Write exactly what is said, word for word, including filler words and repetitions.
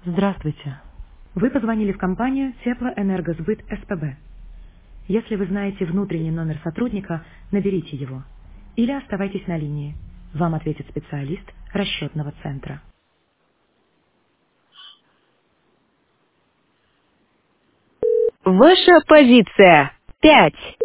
Здравствуйте. Вы позвонили в компанию Теплоэнергосбыт СПБ. Если вы знаете внутренний номер сотрудника, наберите его. Или оставайтесь на линии. Вам ответит специалист расчетного центра. Ваша позиция. Пять.